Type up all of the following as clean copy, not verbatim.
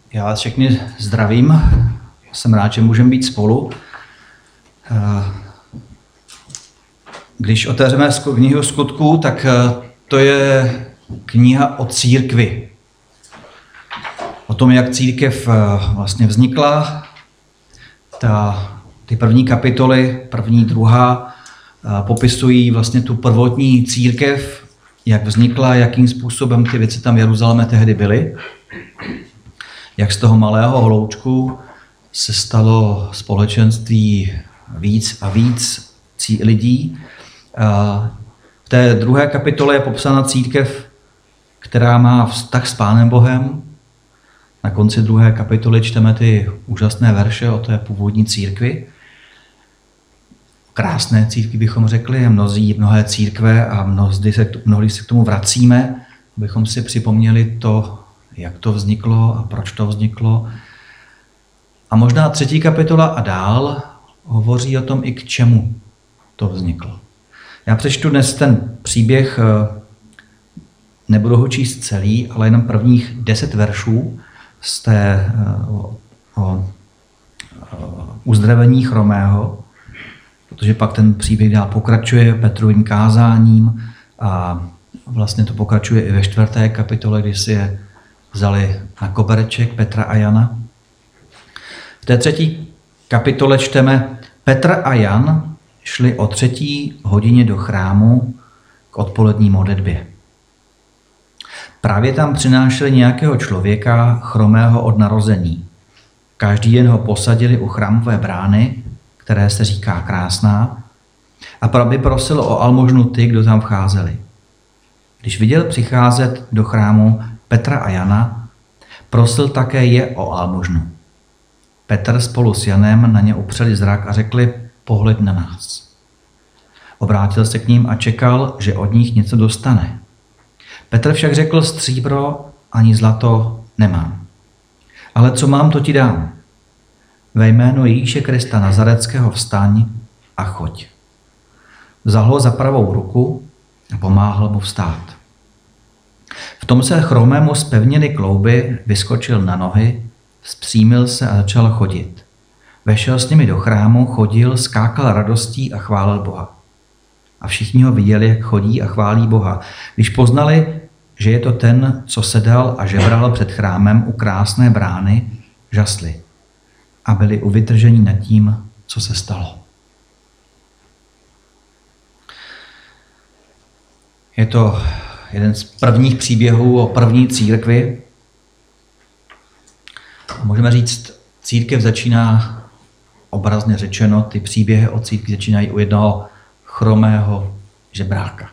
Já vás všechny zdravím. Jsem rád, že můžeme být spolu. Když otevřeme knihu Skutků, tak to je kniha o církvi. O tom, jak církev vlastně vznikla. Ty první kapitoly, první, druhá, popisují vlastně tu prvotní církev, jak vznikla, jakým způsobem ty věci tam v Jeruzalémě tehdy byly. Jak z toho malého hloučku se stalo společenství víc a víc lidí. V té druhé kapitole je popsána církev, která má vztah s Pánem Bohem. Na konci druhé kapitoly čteme ty úžasné verše o té původní církvi. Krásné církvi bychom řekli, a mnohé církve a mnohdy se k tomu vracíme, abychom si připomněli to, jak to vzniklo a proč to vzniklo. A možná třetí kapitola a dál hovoří o tom, i k čemu to vzniklo. Já přečtu dnes ten příběh, nebudu ho číst celý, ale jenom prvních 10 veršů z té o uzdravení chromého, protože pak ten příběh dál pokračuje Petrovým kázáním a vlastně to pokračuje i ve 4. kapitole, kdy si je vzali na kobereček Petra a Jana. V té 3. kapitole čteme: Petr a Jan šli o 3. hodině do chrámu k odpolední modlitbě. Právě tam přinášeli nějakého člověka chromého od narození. Každý den ho posadili u chrámové brány, které se říká Krásná, a aby prosil o almužnu ty, kdo tam vcházeli. Když viděl přicházet do chrámu Petra a Jana, prosil také je o almužnu. Petr spolu s Janem na ně upřeli zrak a řekli: Pohled na nás. Obrátil se k ním a čekal, že od nich něco dostane. Petr však řekl: Stříbro ani zlato nemám. Ale co mám, to ti dám. Ve jménu Ježíše Krista Nazareckého vstaň a choď. Vzal ho za pravou ruku a pomáhal mu vstát. V tom se chromému zpevnily klouby, vyskočil na nohy, vzpřímil se a začal chodit. Vešel s nimi do chrámu, chodil, skákal radostí a chválil Boha. A všichni ho viděli, jak chodí a chválí Boha. Když poznali, že je to ten, co sedal a žebral před chrámem u krásné brány, žasli a byli uvytrženi nad tím, co se stalo. Je to jeden z prvních příběhů o první církvi. Můžeme říct, církev začíná, obrazně řečeno, ty příběhy o církvi začínají u jednoho chromého žebráka.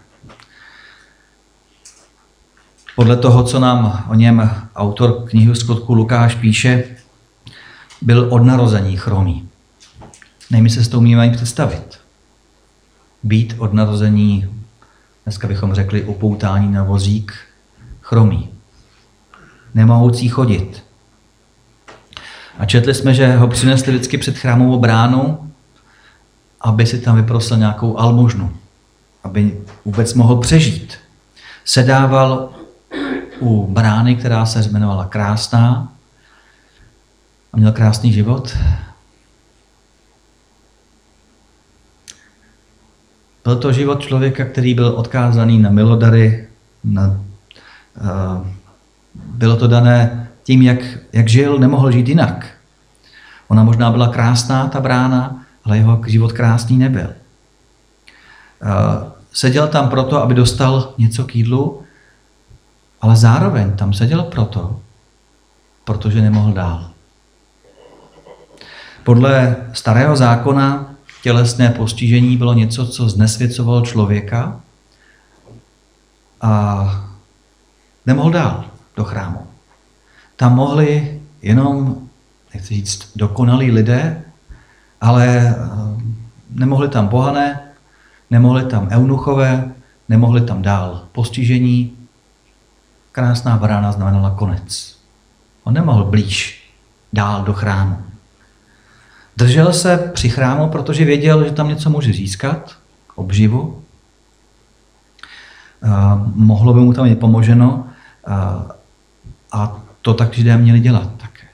Podle toho, co nám o něm autor knihy Skutků Lukáš píše, byl od narození chromý. Nejmi se s tou umíme ani představit. Být od narození, dneska bychom řekli upoutání na vozík, chromý. Nemohoucí chodit. A četli jsme, že ho přinesli vždycky před chrámovou bránu, aby si tam vyprosil nějakou almužnu, aby vůbec mohl přežít. Sedával u brány, která se jmenovala Krásná, a měl krásný život. Byl to život člověka, který byl odkázaný na milodary, bylo to dané tím, jak žil, nemohl žít jinak. Ona možná byla krásná, ta brána, ale jeho život krásný nebyl. Seděl tam proto, aby dostal něco k jídlu, ale zároveň tam seděl protože nemohl dál. Podle starého zákona tělesné postižení bylo něco, co znesvěcovalo člověka a nemohl dál do chrámu. Tam mohli jenom, nechci říct, dokonalí lidé, ale nemohli tam pohané, nemohli tam eunuchové, nemohli tam dál postižení. Krásná brána znamenala konec. On nemohl blíž dál do chrámu. Držel se při chrámu, protože věděl, že tam něco může získat, obživu. Mohlo by mu tam být pomoženo a to tak Židé měli dělat také.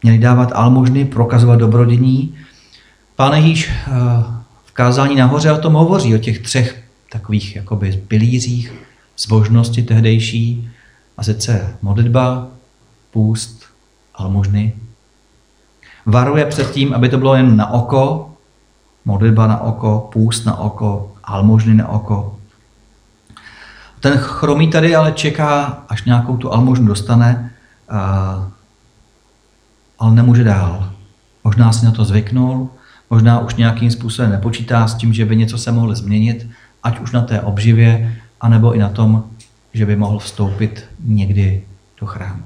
Měli dávat almužny, prokazovat dobrodění. Pán Ježíš v kázání nahoře o tom hovoří, o těch 3 takových jakoby pilířích zbožnosti tehdejší, a sice modlitba, půst, almužny. Varuje před tím, aby to bylo jen na oko, modlitba na oko, půst na oko, almužny na oko. Ten chromý tady ale čeká, až nějakou tu almužnu dostane, ale nemůže dál. Možná si na to zvyknul, možná už nějakým způsobem nepočítá s tím, že by něco se mohlo změnit, ať už na té obživě, anebo i na tom, že by mohl vstoupit někdy do chrámu.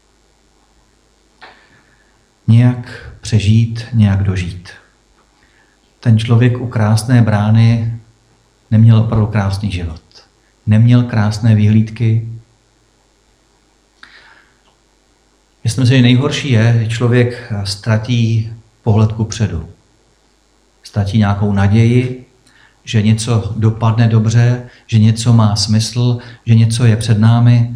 Nějak přežít, nějak dožít. Ten člověk u krásné brány neměl opravdu krásný život. Neměl krásné vyhlídky. Myslím si, že nejhorší je, že člověk ztratí pohled kupředu. Ztratí nějakou naději, že něco dopadne dobře, že něco má smysl, že něco je před námi.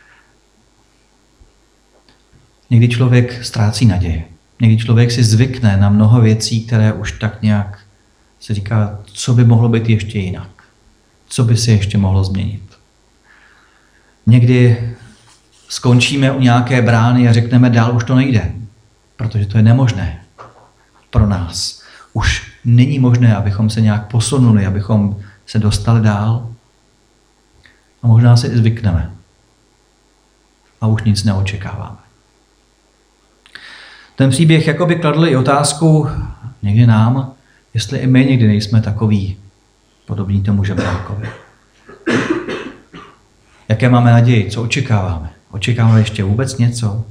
Někdy člověk ztrácí naději. Někdy člověk si zvykne na mnoho věcí, které už tak nějak se říká, co by mohlo být ještě jinak. Co by se ještě mohlo změnit. Někdy skončíme u nějaké brány a řekneme, dál už to nejde, protože to je nemožné pro nás. Už není možné, abychom se nějak posunuli, abychom se dostali dál. A možná si i zvykneme. A už nic neočekáváme. Ten příběh jakoby kladl i otázku někdy nám, jestli i my někdy nejsme takový podobní tomu žebrákovi. Jaké máme naději? Co očekáváme? Očekáváme ještě vůbec něco?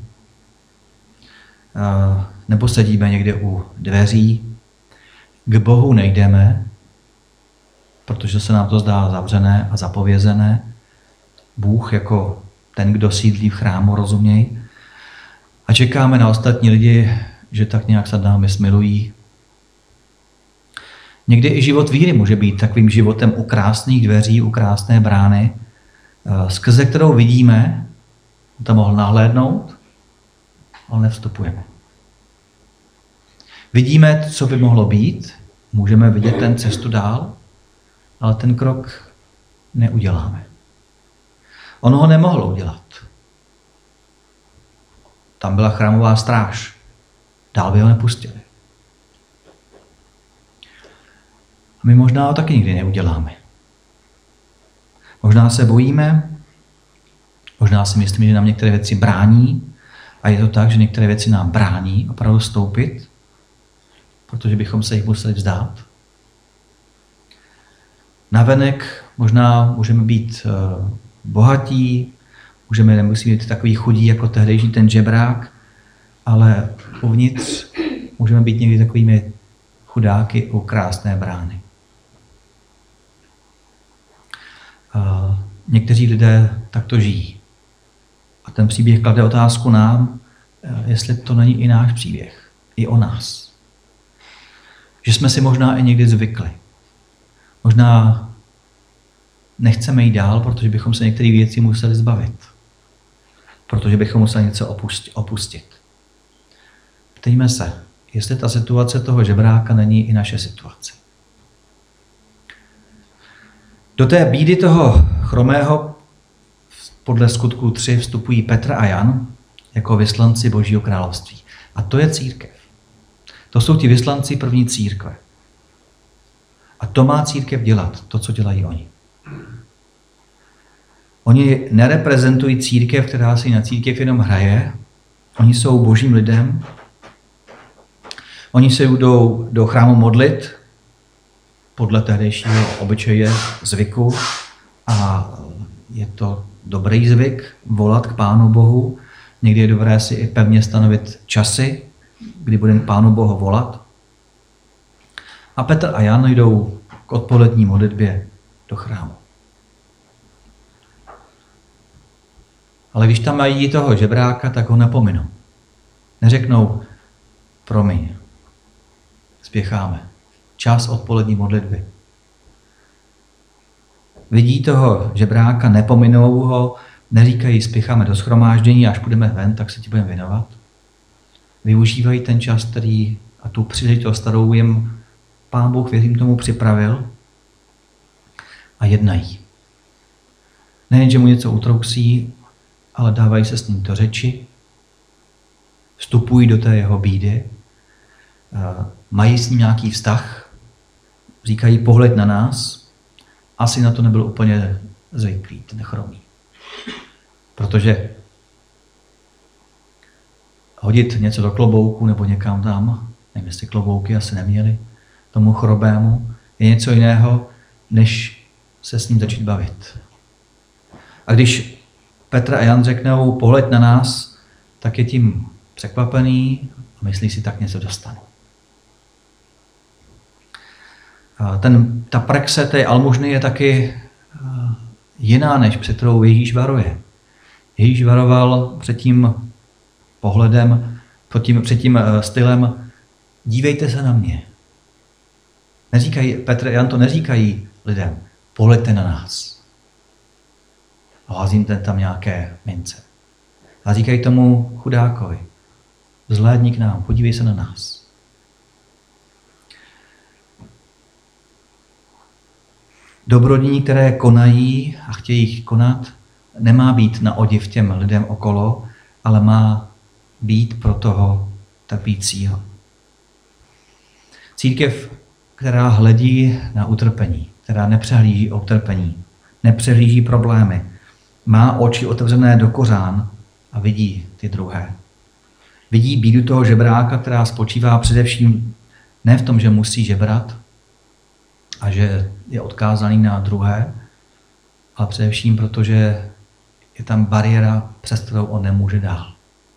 Nebo sedíme někde u dveří? K Bohu nejdeme, protože se nám to zdá zavřené a zapovězené. Bůh jako ten, kdo sídlí v chrámu, rozuměj. A čekáme na ostatní lidi, že tak nějak se námi smilují. Někdy i život víry může být takovým životem u krásných dveří, u krásné brány, skrze kterou vidíme, tam mohl nahlédnout, ale nevstupujeme. Vidíme, co by mohlo být, můžeme vidět ten cestu dál, ale ten krok neuděláme. On ho nemohl udělat. Tam byla chrámová stráž. Dál by ho nepustili. A my možná ho taky nikdy neuděláme. Možná se bojíme, možná si myslíme, že nám některé věci brání a je to tak, že některé věci nám brání opravdu vstoupit, protože bychom se jich museli vzdát. Navenek možná můžeme být bohatí, nemusíme být takový chudí jako tehdejší ten žebrák, ale uvnitř můžeme být někdy takovými chudáky u krásné brány. Někteří lidé takto žijí. A ten příběh klade otázku nám, jestli to není i náš příběh, i o nás. Že jsme si možná i někdy zvykli. Možná nechceme jít dál, protože bychom se některé věci museli zbavit. Protože bychom museli něco opustit. Ptejme se, jestli ta situace toho žebráka není i naše situace. Do té bídy toho chromého podle Skutků 3 vstupují Petr a Jan jako vyslanci Božího království. A to je církev. To jsou ti vyslanci první církve. A to má církev dělat, to, co dělají oni. Oni nereprezentují církev, která si na církev jenom hraje. Oni jsou božím lidem. Oni se jdou do chrámu modlit podle tehdejšího obyčeje, zvyku. A je to dobrý zvyk volat k Pánu Bohu. Někdy je dobré si i pevně stanovit časy, kdy budeme k Pánu Bohu volat. A Petr a Jan jdou k odpolední modlitbě do chrámu. Ale když tam mají toho žebráka, tak ho napominou. Neřeknou, promiň, spěcháme. Čas odpolední modlitby. Vidí toho žebráka, nepominou ho, neříkají, spěcháme do shromáždění, až půjdeme ven, tak se ti budeme věnovat. využívají ten čas, který a tu příležitost, kterou jim Pán Bůh, věřím tomu, připravil a jednají. Nejen, že mu něco utrousí, ale dávají se s ním do řeči, vstupují do té jeho bídy, mají s ním nějaký vztah, říkají pohled na nás, asi na to nebyl úplně zvyklý, ten chromý. Protože hodit něco do klobouku nebo někam tam, nevím, jestli klobouky asi neměli, tomu chrobému, je něco jiného, než se s ním začít bavit. A když Petr a Jan řeknou pohled na nás, tak je tím překvapený a myslí si, tak něco dostanu. Ta praxe té almužny je taky jiná, než před kterou Ježíš varuje. Ježíš varoval před tím pohledem, před tím stylem, dívejte se na mě. Petr a Jan to neříkají lidem, pohleďte na nás. Házím tam nějaké mince. A říkají tomu chudákovi, vzhlédni k nám, podívej se na nás. Dobrodění, které konají a chtějí konat, nemá být na odiv těm lidem okolo, ale má být pro toho trpícího. Církev, která hledí na utrpení, která nepřehlíží utrpení, nepřehlíží problémy, má oči otevřené do kořán a vidí ty druhé. Vidí bídu toho žebráka, která spočívá především ne v tom, že musí žebrat a že je odkázaný na druhé, ale především proto, že je tam bariéra, přes kterou on nemůže dál.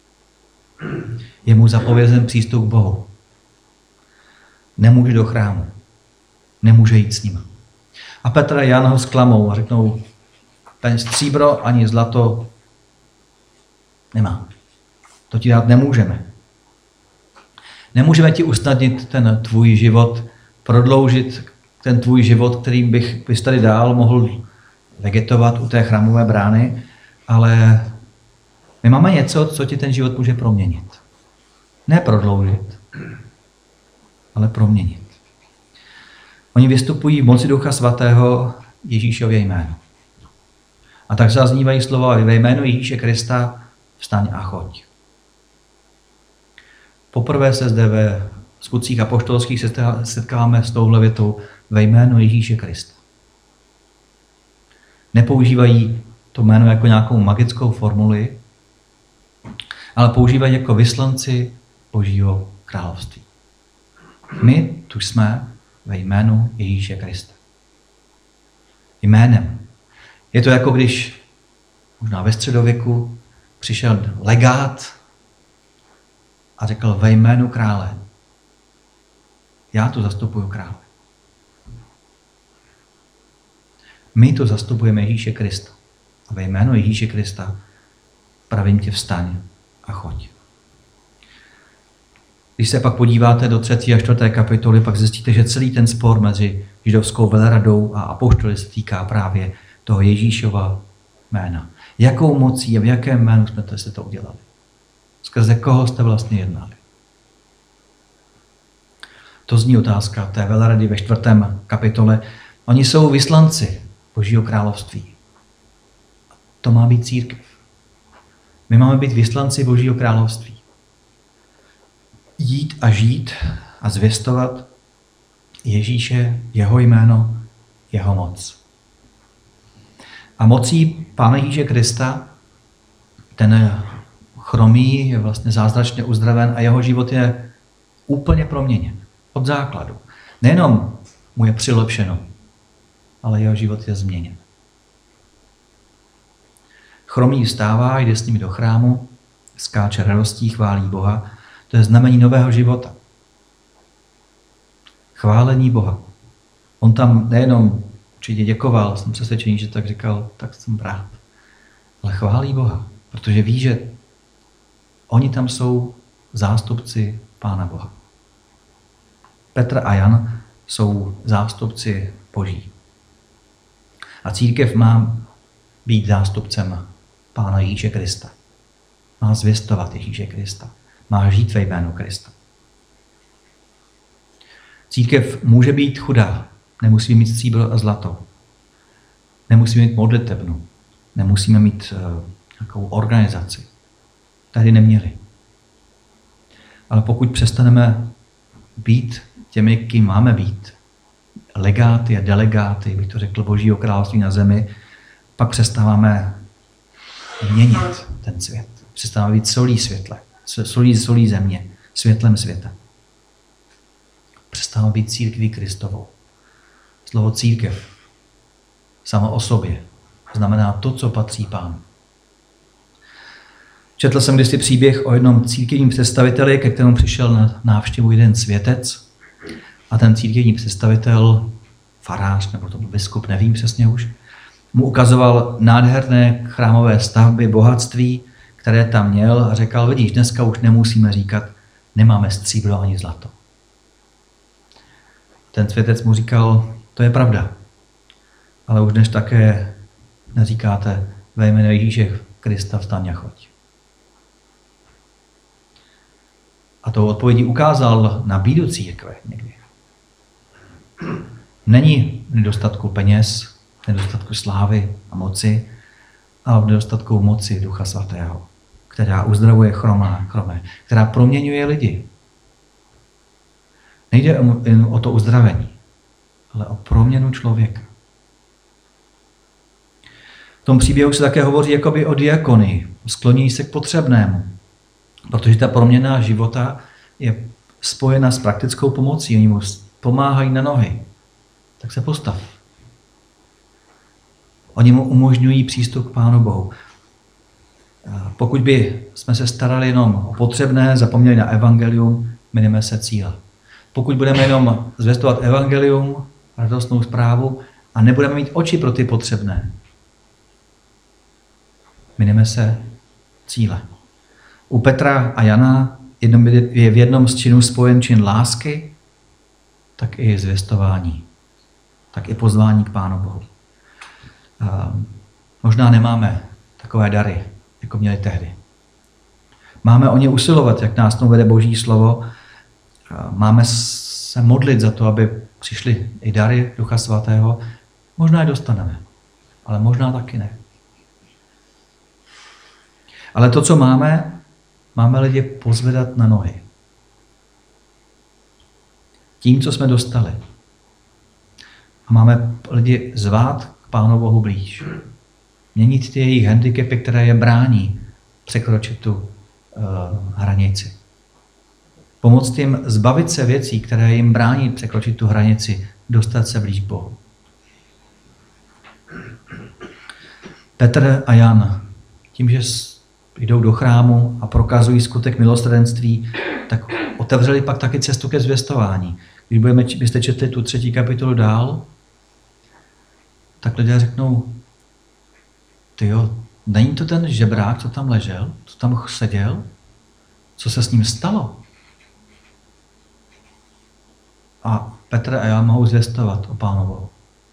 Je mu zapovězen přístup k Bohu. Nemůže do chrámu. Nemůže jít s ním. A Petr a Jan ho zklamou a řeknou, ten stříbro ani zlato nemá. To ti dát nemůžeme. Nemůžeme ti usnadnit ten tvůj život, prodloužit ten tvůj život, který bys tady dál mohl vegetovat u té chrámové brány, ale my máme něco, co ti ten život může proměnit. Ne prodloužit, ale proměnit. Oni vystupují v moci Ducha Svatého Ježíšově jméno. A tak zaznívají slova ve jménu Ježíše Krista vstaň a choď. Poprvé se zde ve skutcích apoštolských setkáváme s touhle větou ve jménu Ježíše Krista. Nepoužívají to jméno jako nějakou magickou formuli, ale používají jako vyslanci Božího království. My tu jsme ve jménu Ježíše Krista. Jménem. Je to jako když možná ve středověku přišel legát a řekl ve jménu krále. Já tu zastupuju krále. My tu zastupujeme Ježíše Krista. A ve jménu Ježíše Krista pravím tě vstaň a choď. Když se pak podíváte do 3. a 4. kapitoly, pak zjistíte, že celý ten spor mezi židovskou velradou a apoštoly se týká právě toho Ježíšova jména. Jakou mocí a v jakém jménu jsme se to udělali? Skrze koho jste vlastně jednali? To zní otázka té velrady ve 4. kapitole. Oni jsou vyslanci Božího království. To má být církev. My máme být vyslanci Božího království. Jít a žít a zvěstovat Ježíše, jeho jméno, jeho moc. A mocí Pána Ježíše Krista ten chromý je vlastně zázračně uzdraven a jeho život je úplně proměněn. Od základu. Nejenom mu je přilepšeno, ale jeho život je změněn. Chromý vstává, jde s nimi do chrámu, skáče radostí, chválí Boha. To je znamení nového života. Chválení Boha. On tam nejenom určitě děkoval, jsem přesvědčený, že tak říkal, tak jsem rád. Ale chválí Boha, protože ví, že oni tam jsou zástupci Pána Boha. Petr a Jan jsou zástupci Boží. A církev má být zástupcem Pána Ježíše Krista. Má zvěstovat Ježíše Krista. má žít ve jménu Krista. Církev může být chudá, nemusíme mít stříbro a zlato, nemusíme mít modlitebnu, nemusíme mít nějakou organizaci. Tady neměli. Ale pokud přestaneme být těmi, kým máme být, legáty a delegáty, bych to řekl, Božího království na zemi, pak přestáváme měnit ten svět. Přestáváme být solí světle, solí země, světlem světa. Přestáváme být církví Kristovou. Slovo církev samo o sobě znamená to, co patří Pánu. Četl jsem kdysi příběh o jednom církevním představiteli, ke kterému přišel na návštěvu jeden světec a ten církevní představitel, farář nebo to byl biskup, nevím přesně už, mu ukazoval nádherné chrámové stavby, bohatství, které tam měl a říkal, vidíš, dneska už nemusíme říkat, nemáme stříbro ani zlato. Ten světec mu říkal, to je pravda, ale už dnes také neříkáte ve jménu Ježíše Krista vstaň a choď. A tou odpovědí ukázal na bídu církve někdy. Není v nedostatku peněz, v nedostatku slávy a moci, ale v nedostatku moci Ducha Svatého, která uzdravuje chromé, která proměňuje lidi. Nejde jen o to uzdravení, ale o proměnu člověka. V tom příběhu se také hovoří jakoby o diakonii, sklonění se k potřebnému, protože ta proměna života je spojena s praktickou pomocí. Oni mu pomáhají na nohy. Tak se postav. Oni mu umožňují přístup k Pánu Bohu. Pokud by jsme se starali jenom o potřebné, zapomněli na evangelium, mineme se cíle. Pokud budeme jenom zvestovat evangelium, radostnou zprávu a nebudeme mít oči pro ty potřebné, mineme se cíle. U Petra a Jana je v jednom z činů spojen čin lásky, tak i zvěstování, tak i pozvání k Pánu Bohu. Možná nemáme takové dary, jako měli tehdy. Máme o ně usilovat, jak nás tomu vede Boží slovo. Máme se modlit za to, aby přišly i dary Ducha Svatého. Možná je dostaneme, ale možná taky ne. Ale to, co máme lidi pozvedat na nohy. Tím, co jsme dostali. A máme lidi zvát k Pánu Bohu blíž. Měnit ty jejich handicapy, které je brání překročit tu hranici. Pomoct jim zbavit se věcí, které jim brání překročit tu hranici, dostat se blíž k Bohu. Petr a Jan, tím, že jdou do chrámu a prokazují skutek milosrdenství, tak otevřeli pak taky cestu ke zvěstování. Když byste četli tu 3. kapitolu dál, tak lidé řeknou, tyjo, není to ten žebrák, co tam ležel, co tam seděl, co se s ním stalo? A Petr a Jan mohou zvěstovat o Pánu Bohu.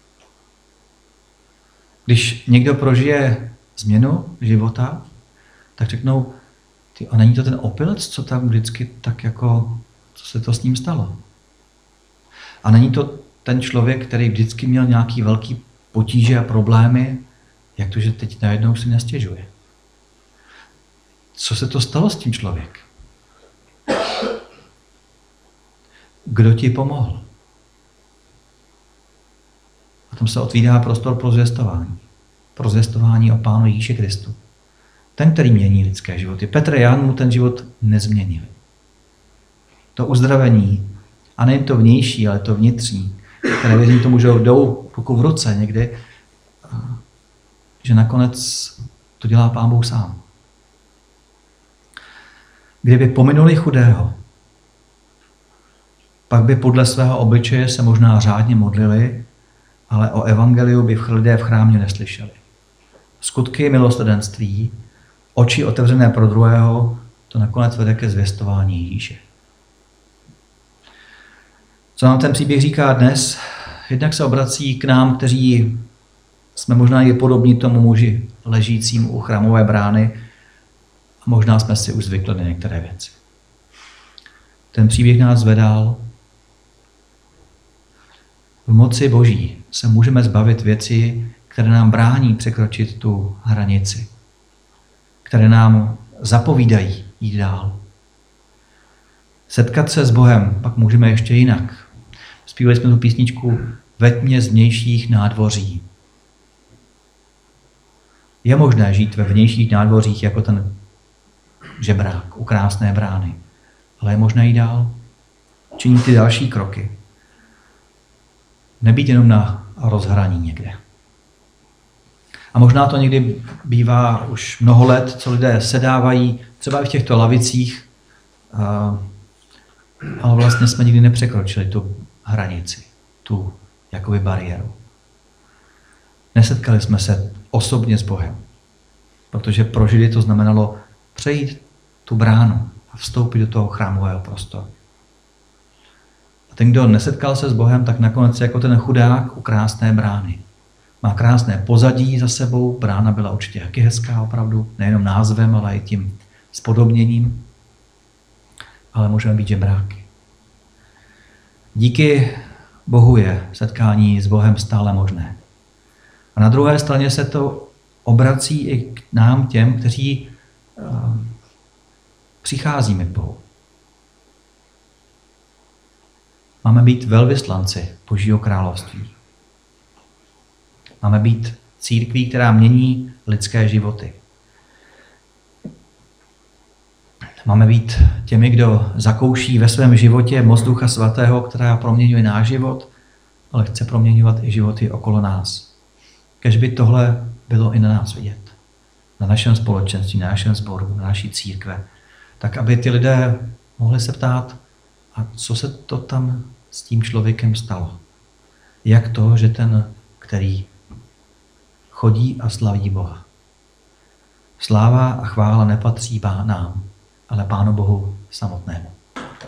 Když někdo prožije změnu života, tak řeknou, a není to ten opilec, co tam vždycky tak jako, co se to s ním stalo? A není to ten člověk, který vždycky měl nějaký velký potíže a problémy, jak to, že teď najednou si nestěžuje? Co se to stalo s tím člověkem? Kdo ti pomohl? A tam se otvírá prostor pro zvěstování. Pro zvěstování o Pánu Ježíši Kristu. Ten, který mění lidské životy. Petr a Jan mu ten život nezměnili. To uzdravení, a nejen to vnější, ale to vnitřní, které věřím tomu, že jdou ruku v ruce někdy, že nakonec to dělá Pán Bůh sám. Kdyby pominuli chudého, pak by podle svého obyčeje se možná řádně modlili, ale o evangeliu by lidé v chrámě neslyšeli. Skutky milosrdenství, oči otevřené pro druhého, to nakonec vede ke zvěstování Ježíše. Co nám ten příběh říká dnes? Jednak se obrací k nám, kteří jsme možná i podobní tomu muži ležícím u chrámové brány a možná jsme si už zvykli na některé věci. Ten příběh nás vedal. V moci Boží se můžeme zbavit věci, které nám brání překročit tu hranici, které nám zapovídají jít dál. Setkat se s Bohem pak můžeme ještě jinak. Zpívali jsme tu písničku Ve tmě z vnějších nádvoří. Je možné žít ve vnějších nádvořích jako ten žebrák u krásné brány, ale je možné jít dál, činit ty další kroky. Nebýt jenom na rozhraní někde. A možná to někdy bývá už mnoho let, co lidé sedávají třeba i v těchto lavicích, ale vlastně jsme nikdy nepřekročili tu hranici, tu jakoby bariéru. Nesetkali jsme se osobně s Bohem, protože pro Židy to znamenalo přejít tu bránu a vstoupit do toho chrámového prostoru. A ten, kdo nesetkal se s Bohem, tak nakonec jako ten chudák u krásné brány. Má krásné pozadí za sebou, brána byla určitě taky hezká opravdu, nejenom názvem, ale i tím spodobněním, ale můžeme být žebráky. Díky Bohu je setkání s Bohem stále možné. A na druhé straně se to obrací i k nám těm, kteří přicházíme k Bohu. Máme být velvyslanci Božího království. Máme být církví, která mění lidské životy. Máme být těmi, kdo zakouší ve svém životě moc Ducha Svatého, která proměňuje náš život, ale chce proměňovat i životy okolo nás. Kéž by tohle bylo i na nás vidět. Na našem společenství, na našem sboru, na naší církve. Tak, aby ty lidé mohli se ptát, a co se to tam s tím člověkem stalo? Jak to, že ten, který chodí a slaví Boha. Sláva a chvála nepatří nám, ale Pánu Bohu samotnému.